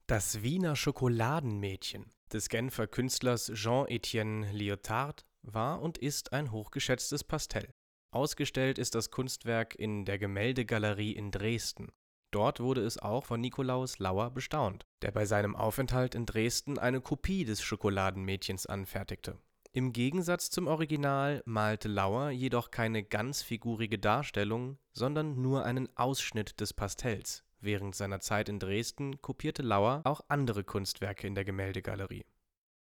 Das Wiener Schokoladenmädchen des Genfer Künstlers Jean-Étienne Liotard war und ist ein hochgeschätztes Pastell. Ausgestellt ist das Kunstwerk in der Gemäldegalerie in Dresden. Dort wurde es auch von Nikolaus Lauer bestaunt, der bei seinem Aufenthalt in Dresden eine Kopie des Schokoladenmädchens anfertigte. Im Gegensatz zum Original malte Lauer jedoch keine ganzfigurige Darstellung, sondern nur einen Ausschnitt des Pastells. Während seiner Zeit in Dresden kopierte Lauer auch andere Kunstwerke in der Gemäldegalerie